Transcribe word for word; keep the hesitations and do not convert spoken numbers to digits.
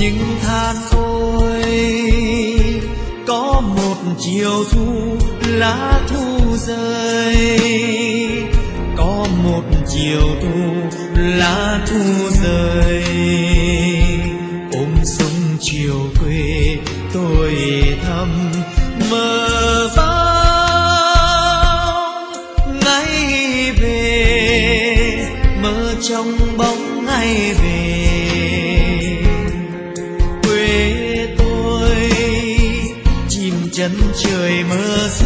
những than ôi có một chiều thu lá thu rơi, có một chiều thu lá thu rơi, ôm sông chiều quê tôi thầm mơ bóng ngày về, mơ trong bóng ngày về quê tôi, chim chân trời mơ